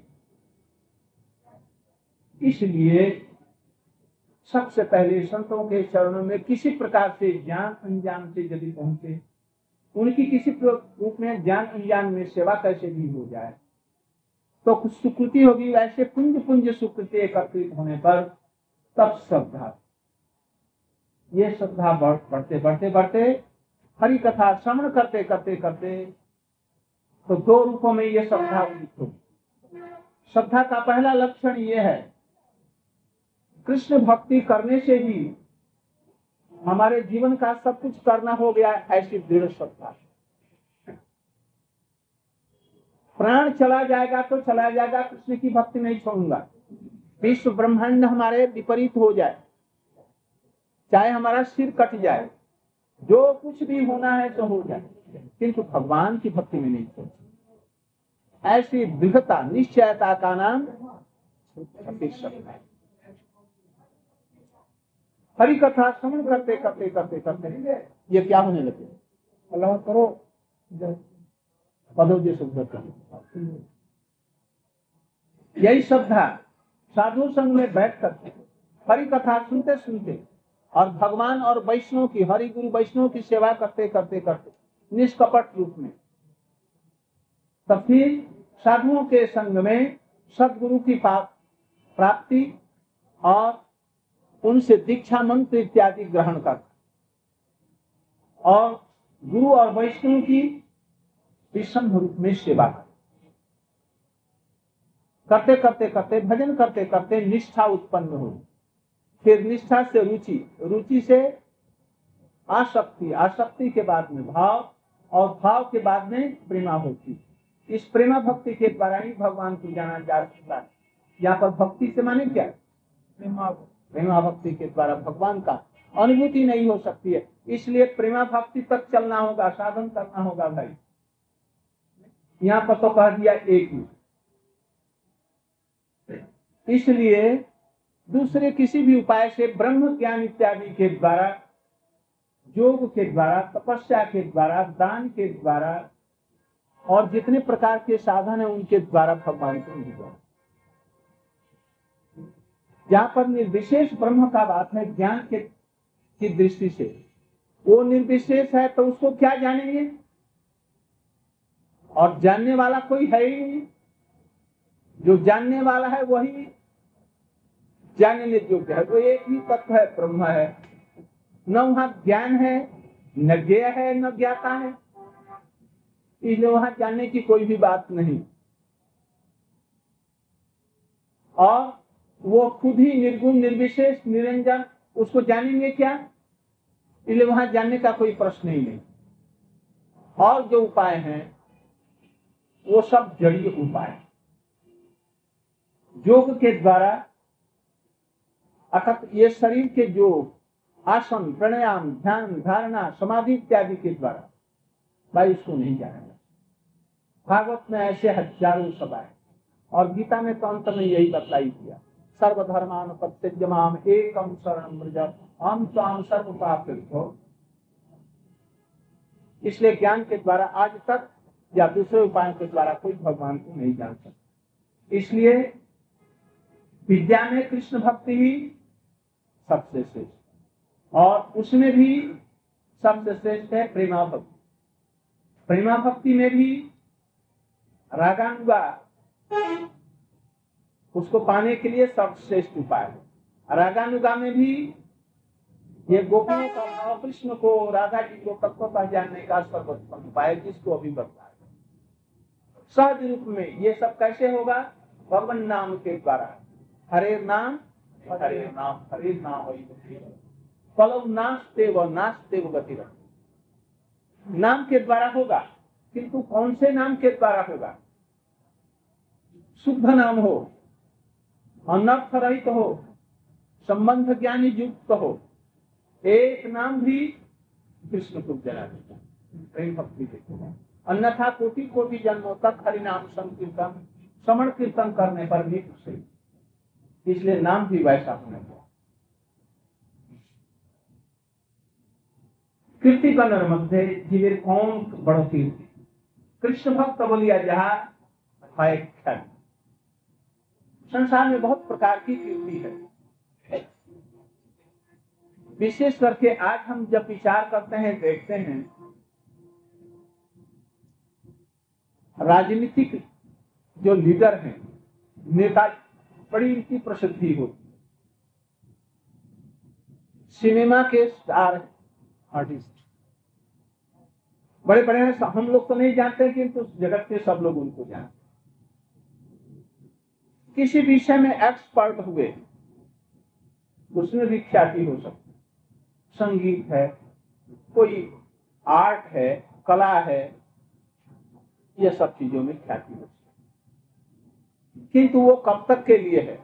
इसलिए सबसे पहले संतों के चरणों में किसी प्रकार से ज्ञान अनजान से यदि पहुंचे, उनकी किसी रूप में ज्ञान अनजान में सेवा कैसे भी हो जाए तो कुछ सुकृति होगी। ऐसे पुंज पुंज सुकृति एकत्रित होने पर तब श्रद्धा, ये श्रद्धा बढ़ते बढ़ते बढ़ते हरि कथा श्रवण करते करते करते तो दो रूपों में ये श्रद्धा उदित होगी। श्रद्धा का पहला लक्षण ये है, कृष्ण भक्ति करने से ही हमारे जीवन का सब कुछ करना हो गया, ऐसी दृढ़ श्रद्धा। प्राण चला जाएगा तो चला जाएगा, कृष्ण की भक्ति नहीं छोड़ूंगा। विश्व ब्रह्मांड हमारे विपरीत हो जाए, चाहे हमारा सिर कट जाए, जो कुछ भी होना है तो हो जाए, किंतु भगवान की भक्ति में नहीं छोड़। ऐसी दृढ़ता निश्चयता का नाम श्रद्धा है। हरि कथा श्रवण करते करते करते करते ये क्या होने लगे? अल्लाह करो पदों जैसे यही श्रद्धा साधु संग में बैठ करके हरि कथा सुनते सुनते और भगवान और वैष्णव की, हरि गुरु वैष्णव की सेवा करते करते करते निष्कपट रूप में, तब फिर साधुओं के संग में सदगुरु की प्राप्ति और उनसे दीक्षा मंत्र इत्यादि ग्रहण कर और गुरु और वैष्णव की विषम रूप में सेवा करते करते करते भजन करते करते निष्ठा उत्पन्न हो, फिर निष्ठा से रुचि, रुचि से आसक्ति, आसक्ति के बाद में भाव और भाव के बाद में प्रेमा होती। इस प्रेमा भक्ति के द्वारा ही भगवान को जाना जा सकता है। यहाँ पर भक्ति से माने क्या? प्रेमा प्रेमा भक्ति के द्वारा भगवान का अनुभूति नहीं हो सकती है। इसलिए प्रेमा भक्ति तक चलना होगा, साधन करना होगा भाई। यहाँ पर तो कह दिया एक ही। इसलिए दूसरे किसी भी उपाय से ब्रह्म ज्ञान इत्यादि के द्वारा, योग के द्वारा, तपस्या के द्वारा, दान के द्वारा और जितने प्रकार के साधन है उनके द्वारा भगवान को नहीं जाना। जहाँ पर निर्विशेष ब्रह्म का बात है ज्ञान के की दृष्टि से, वो निर्विशेष है तो उसको क्या जानेंगे? और जानने वाला कोई है ही नहीं। जो जानने वाला है वही जानने योग्य है। वो एक ही तत्व है, ब्रह्म है। न वहां ज्ञान है, न ज्ञेय है, न ज्ञाता है, इसलिए वहां जानने की कोई भी बात नहीं। और वो खुद ही निर्गुण, निर्विशेष, निरंजन, उसको जानेंगे क्या? इसलिए वहां जानने का कोई प्रश्न ही नहीं। और जो उपाय हैं वो सब जड़ीय उपाय। योग के द्वारा अर्थात ये शरीर के जो आसन, प्राणायाम, ध्यान, धारणा, समाधि इत्यादि के द्वारा भाई इसको नहीं जाना। भागवत में ऐसे हजारों सभाएं और गीता में तो अंत में यही बतलाई किया, सर्वधर्मान परित्यज्य माम एकम शरणं व्रज अहं त्वां सर्व पापेभ्यो। इसलिए ज्ञान के द्वारा आज तक या दूसरे उपायों के द्वारा कोई भगवान को नहीं जान सकता। इसलिए विद्या में कृष्ण भक्ति ही सबसे श्रेष्ठ, और उसमें भी सबसे श्रेष्ठ है प्रेमा भक्ति। प्रेमा भक्ति में भी रागानुगा उसको पाने के लिए सर्वश्रेष्ठ उपाय है। रागानुगा में भी ये गोपियों का भाव, कृष्ण को, राधा जी को तत्वतः जानने का सर्वोत्तम उपाय, जिसको अभी बताया। सहज रूप में ये सब कैसे होगा? भगवान नाम के द्वारा। हरे नाम हरे नाम हरे नाम कलौ नास्ते व नास्ते व गति। नाम के द्वारा होगा, किंतु कौन से नाम के द्वारा होगा? शुद्ध नाम हो, अनर्थ रहित हो, संबंध ज्ञानी युक्त हो, एक नाम भी कृष्ण को जला देता है, प्रेम भक्ति देता है। अन्यथा कोटि कोटि जन्मों तक हरि नाम संकीर्तन श्रवण कीर्तन करने पर भी खुश है। इसलिए नाम भी वैसा होना चाहिए। कीर्ति कन्नड़ मध्य जीवे कौन बड़ो कीर्ति, कृष्ण भक्त बोलिया जहा है ख्याति। संसार में बहुत प्रकार की कीर्ति है। विशेष करके आज हम जब विचार करते हैं, देखते हैं राजनीतिक जो लीडर हैं, नेता, बड़ी इनकी प्रसिद्धि होती। सिनेमा के स्टार आर्टिस्ट बड़े बड़े हैं, हम लोग तो नहीं जानते किंतु तो जगत के सब लोग उनको जानते। किसी विषय में एक्सपर्ट हुए, उसमें भी ख्याति हो सकती। संगीत है, कोई आर्ट है, कला है, ये सब चीजों में ख्याति हो सकती, किंतु वो कब तक के लिए है?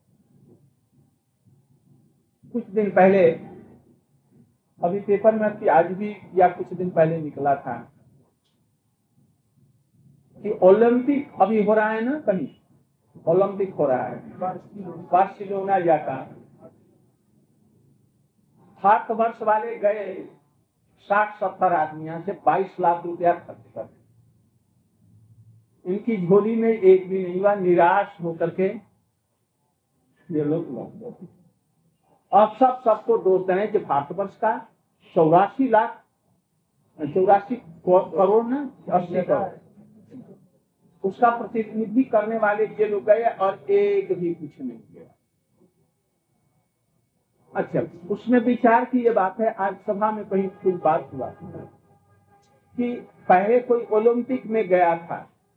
कुछ दिन पहले, अभी पेपर में कि आज भी या कुछ दिन पहले निकला था कि ओलंपिक अभी हो रहा है ना, कहीं ओलंपिक हो रहा है बार्सिलोना जाता। भारत वर्ष वाले गए साठ सत्तर आदमियों से बाईस लाख रुपया खर्च कर, इनकी झोली में एक भी नहीं हुआ। निराश होकर के ये लोग लौट गए। अब सब सबको दोष दें कि भारतवर्ष का चौरासी लाख चौरासी करोड़ ना अस्सी करोड़ उसका प्रतिनिधि करने वाले ये लोग गए और एक भी कुछ नहीं किया। अच्छा, उसमें विचार की ये बात है, आज सभा में कहीं कुछ बात हुआ कि पहले कोई ओलंपिक में गया था,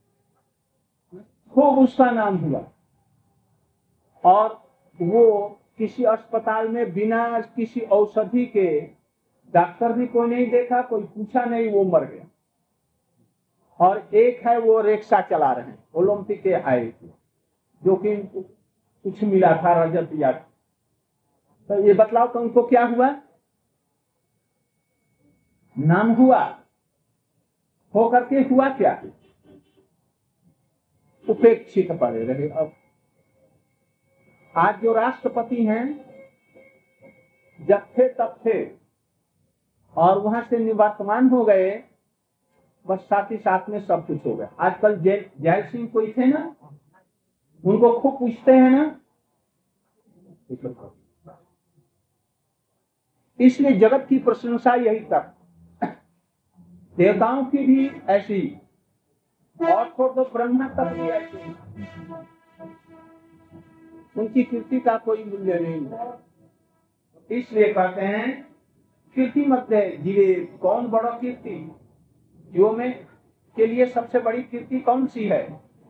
खूब उसका नाम हुआ, और वो किसी अस्पताल में बिना किसी औषधि के, डॉक्टर भी कोई नहीं देखा, कोई पूछा नहीं, वो मर गया। और एक है वो रिक्शा चला रहे हैं, ओलंपिक के आए थे, जो कि कुछ मिला था रजत या। तो ये बतलाओ तो उनको क्या हुआ? नाम हुआ, हो करके हुआ क्या? उपेक्षित पड़े रहे। अब आज जो राष्ट्रपति हैं, जब थे तब थे और वहां से निवर्तमान हो गए, बस साथ ही साथ में सब कुछ हो गया। आजकल जय जय सिंह कोई थे ना, उनको खूब पूछते हैं ना, इसलिए जगत की प्रशंसा यही तक, देवताओं की भी ऐसी, और छोड़ दो ब्रह्मा तक भी ऐसी, उनकी कीर्ति का कोई मूल्य नहीं है। इसलिए कहते हैं कीर्ति मध्य जीवे कौन बड़ा कीर्ति, जीवों में के लिए सबसे बड़ी कीर्ति कौन सी है?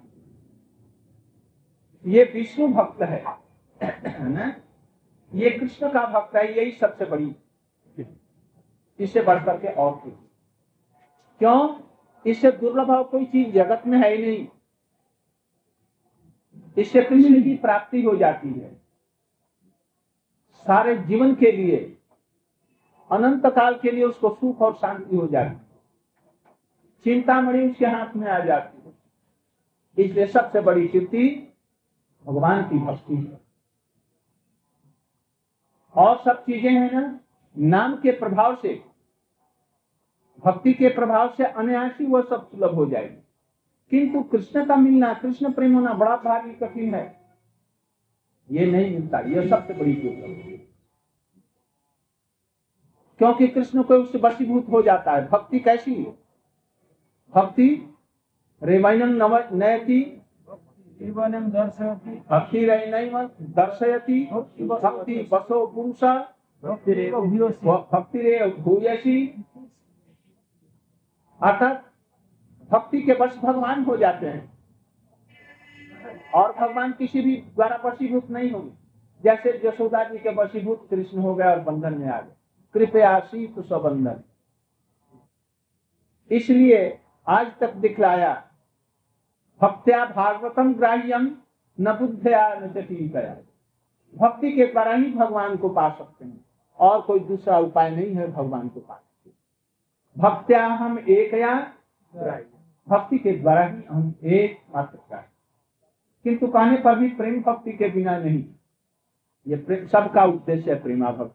ये विष्णु भक्त है ना, ये कृष्ण का भक्त है, यही सबसे बड़ी, इससे बढ़कर के और कुछ क्यों? इससे दुर्लभ कोई चीज जगत में है ही नहीं। इससे कृष्ण की प्राप्ति हो जाती है सारे जीवन के लिए, अनंत काल के लिए उसको सुख और शांति हो जाती है, चिंतामणि उसके हाथ में आ जाती है। इसलिए सबसे बड़ी कीर्ति भगवान की भक्ति है। और सब चीजें हैं ना, नाम के प्रभाव से, भक्ति के प्रभाव से अनायासी वो सब सुलभ हो जाएगी। किंतु कृष्ण का मिलना, कृष्ण प्रेम होना बड़ा भारी कठिन है, ये नहीं मिलता। ये सबसे बड़ी दुर्लभ है, क्योंकि कृष्ण को उससे वशीभूत हो जाता है। भक्ति कैसी है? भक्ति रेवैनं नयति दर्शयति, भक्ति रैनैव दर्शयति, भक्ति वशो पुरुष, भक्ति रे भूयसी। अर्थात भक्ति के वश भगवान हो जाते हैं, और भगवान किसी भी द्वारा वशीभूत नहीं होंगे। जैसे यशोदा जी के वशीभूत कृष्ण हो गए और बंधन में आ गए, कृपया शीत स्वबंधन। इसलिए आज तक दिखलाया भक्त्या भागवतम ग्राह्यम न बुद्धया न चटीकया। भक्ति के द्वारा ही भगवान को पा सकते हैं और कोई दूसरा उपाय नहीं है भगवान को पाने के। भक्त्या हम एक या भक्ति के द्वारा ही हम एक मात्र ग्राह्य, किंतु कहने पर भी प्रेम भक्ति के बिना नहीं। ये सबका उद्देश्य है प्रेमा भक्ति।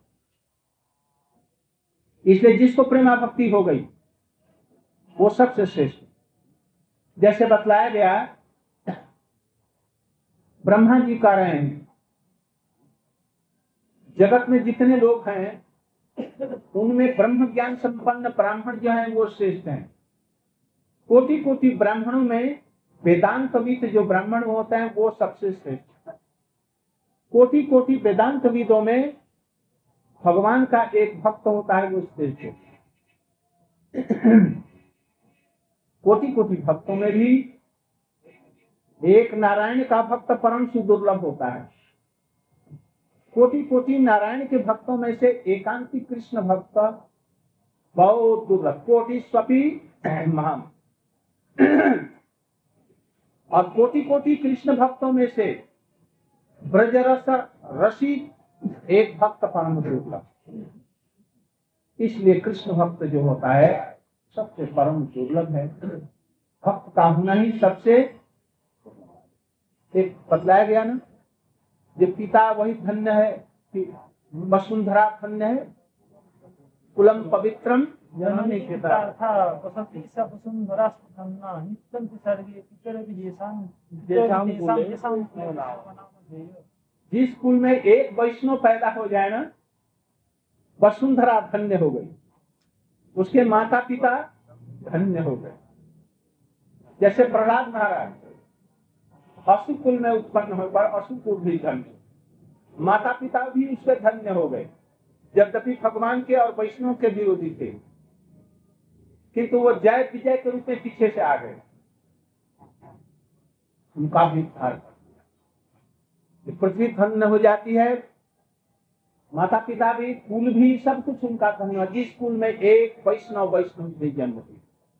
इसलिए जिसको प्रेमा भक्ति हो गई वो सबसे श्रेष्ठ। जैसे बतलाया गया, ब्रह्मा जी कह रहे हैं जगत में जितने लोग हैं उनमें ब्रह्म ज्ञान संपन्न ब्राह्मण जो हैं वो श्रेष्ठ हैं। कोटि कोटि ब्राह्मणों में वेदांतविद जो ब्राह्मण होते हैं वो सबसे श्रेष्ठ। कोटि कोटि वेदांतविदों में भगवान का एक भक्त होता है वो श्रेष्ठ है। कोटि कोटि भक्तों में भी एक नारायण का भक्त परम सुदुर्लभ होता है। कोटि कोटि नारायण के भक्तों में से एकांती कृष्ण भक्त बहुत दुर्लभ, कोटि स्वपि महाम। और कोटि कोटि कृष्ण भक्तों में से ब्रजरस रसी एक भक्त परम दुर्लभ। इसलिए कृष्ण भक्त जो होता है सबसे परम दुर्लभ है। भक्त का होना ही सबसे, एक बतलाया गया ना, जो पिता वही धन्य है, वसुंधरा धन्य है, कुलम पवित्रम जननी पिता था वसंती सब वसुंधरा धन्ना नित्यं सर्गे पितर विदेशान देशाम देशाम। जिस कुल में एक वैष्णव पैदा हो जाए ना, वसुंधरा धन्य हो गई, उसके माता पिता धन्य हो गए। जैसे प्रहलाद महाराज असु कुल में उत्पन्न हो पर असु कुल भी धन्य, माता पिता भी उसके धन्य हो गए। यद्यपि भगवान के और वैष्णव के विरोधी थे, किंतु वो जय विजय के रूप में पीछे से आ गए। उनका भी उद्धार, पृथ्वी धन्य हो जाती है, माता पिता भी, कुल भी, सब कुछ उनका धन्य। जिस कुल में एक वैष्णव वैष्णव भी जन्म हुई।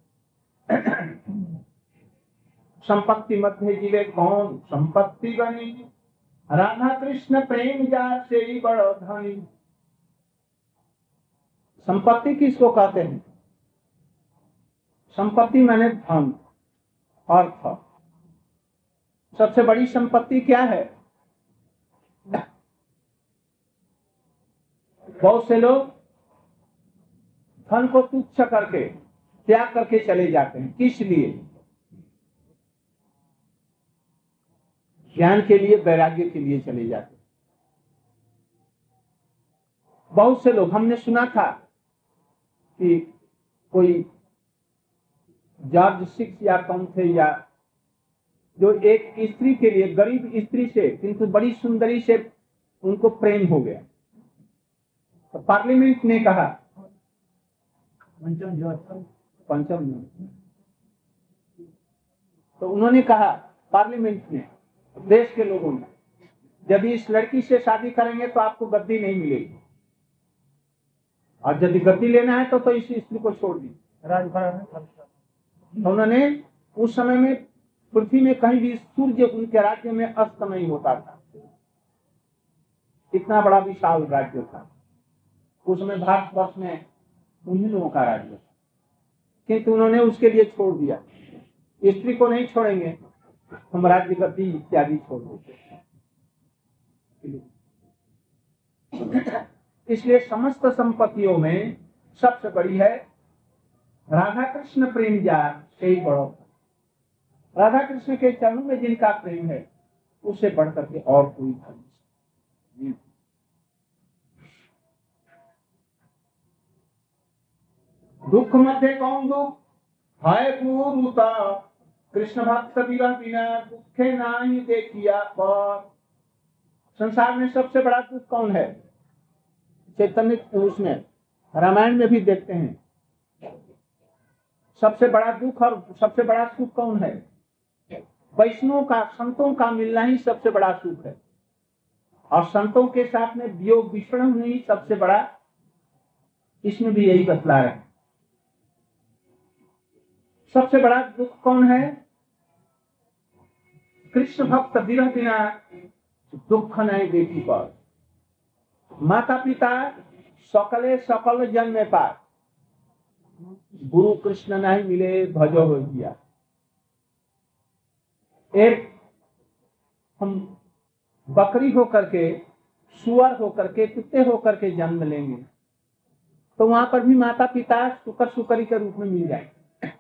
संपत्ति मध्य जीवे कौन संपत्ति बनी, राधा कृष्ण प्रेम जार से ही बड़ो धनी। संपत्ति किसको कहते हैं? संपत्ति माने धन, अर्थ। सबसे बड़ी संपत्ति क्या है? बहुत से लोग धन को तुच्छ करके त्याग करके चले जाते हैं। किस लिए? ज्ञान के लिए, वैराग्य के लिए चले जाते हैं। बहुत से लोग, हमने सुना था कि कोई जॉर्ज सिक्स या कौन थे, या जो एक स्त्री के लिए, गरीब स्त्री से किंतु बड़ी सुंदरी से उनको प्रेम हो गया, तो पार्लियामेंट ने कहा, पंचम पंचम तो उन्होंने कहा पार्लियामेंट ने, देश के लोगों ने, यदि इस लड़की से शादी करेंगे तो आपको गद्दी नहीं मिलेगी, और यदि गद्दी लेना है तो तो इस स्त्री को छोड़ दी। तो उन्होंने उस समय में पृथ्वी में कहीं भी सूर्य उनके राज्य में अस्त नहीं होता था, इतना बड़ा विशाल राज्य था। उसमें भारतवर्ष में उन्हीं लोगों का राज्य था, किंतु उन्होंने उसके लिए छोड़ दिया। स्त्री को नहीं छोड़ेंगे, हम राज्य गद्दी इत्यादि छोड़ देते। इसलिए समस्त संपत्तियों में सबसे बड़ी है राधा कृष्ण प्रेम जार से ही बड़ो। राधा कृष्ण के चरणों में जिनका प्रेम है उससे बढ़कर के और कोई धन नहीं। दुख मध्य कौन दुख है गुरुता, कृष्ण भक्त बिना बिना दुखे नहीं देखिया पर। संसार में सबसे बड़ा दुख कौन है? चैतन्य उसमें रामायण में भी देखते हैं, सबसे बड़ा दुख और सबसे बड़ा सुख कौन है? वैष्णव का, संतों का मिलना ही सबसे बड़ा सुख है, और संतों के साथ में वियोग विषण ही सबसे बड़ा। इसमें भी यही बतला रहे हैं। सबसे बड़ा दुख कौन है? कृष्ण भक्त विरह बिना दुख नहीं देखी पर। माता पिता सकले सकल जन्मे पार, गुरु कृष्ण नहीं मिले भजो हो दिया। एक हम बकरी होकर के, सुअर होकर के, कुत्ते होकर के जन्म लेंगे तो वहां पर भी माता पिता सुकर सुकरी के रूप में मिल जाए।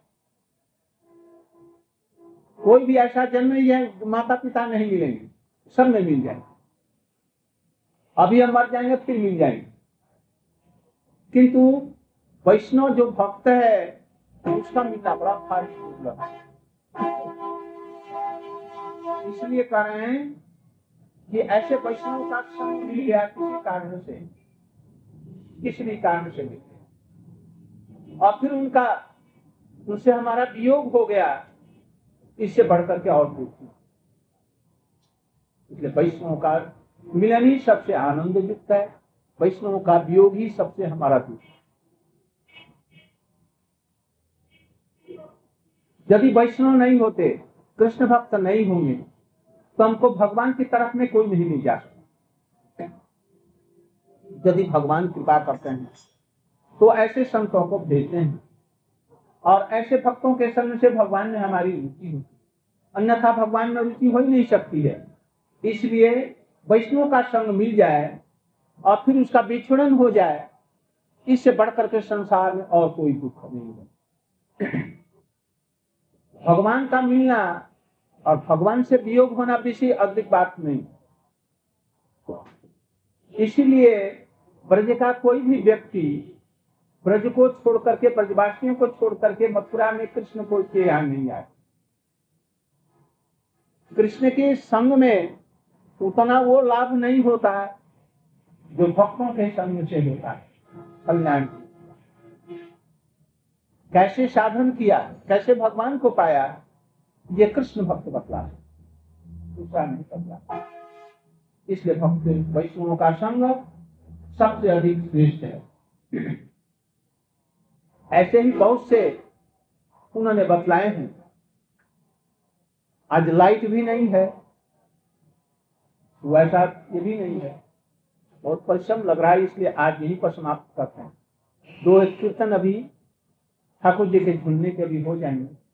कोई भी ऐसा जन्म नहीं है माता पिता नहीं मिलेंगे, सब में मिल जाएंगे। अभी हम मर जाएंगे फिर मिल जाएंगे। किंतु वैष्णव जो भक्त है उसका मिलना बड़ा फायदा है। इसलिए कह रहे हैं कि ऐसे वैष्णव का संग मिल गया किसी कारण से, किसी भी कारण से मिल गया और फिर उनका उनसे हमारा वियोग हो गया, इससे बढ़कर के और दुख। इसलिए वैष्णव का मिलन ही सबसे आनंद युक्त है, वैष्णव का वियोग ही सबसे हमारा दुख। यदि वैष्णव नहीं होते, कृष्ण भक्त नहीं होंगे तो हमको भगवान की तरफ में कोई नहीं ले जा सकता। यदि भगवान कृपा करते हैं तो ऐसे संतों को भेजते हैं और ऐसे भक्तों के संग से भगवान में हमारी रुचि होती, अन्यथा भगवान में रुचि हो ही नहीं सकती है। इसलिए वैष्णव का संग मिल जाए और फिर उसका विछड़न हो जाए, इससे बढ़कर के संसार में और कोई दुख नहीं है। भगवान का मिलना और भगवान से वियोग होना किसी अधिक बात नहीं। इसीलिए ब्रज का कोई भी व्यक्ति ब्रज को छोड़ करके, ब्रजवासियों को छोड़ करके मथुरा में कृष्ण को के यहाँ नहीं आए। कृष्ण के संग में उतना वो लाभ नहीं होता जो भक्तों के संग से होता है कल्याण। कैसे साधन किया, कैसे भगवान को पाया, ये कृष्ण भक्त बतला है, दूसरा नहीं बतला। इसलिए भक्त वैष्णवों का संग सबसे अधिक श्रेष्ठ है। ऐसे ही बहुत से उन्होंने बतलाए हैं। आज लाइट भी नहीं है, वैसा ये भी नहीं है, बहुत परिश्रम लग रहा है, इसलिए आज यहीं पर समाप्त करते हैं। दो एक कीर्तन अभी ठाकुर जी के झूलने के भी हो जाएंगे।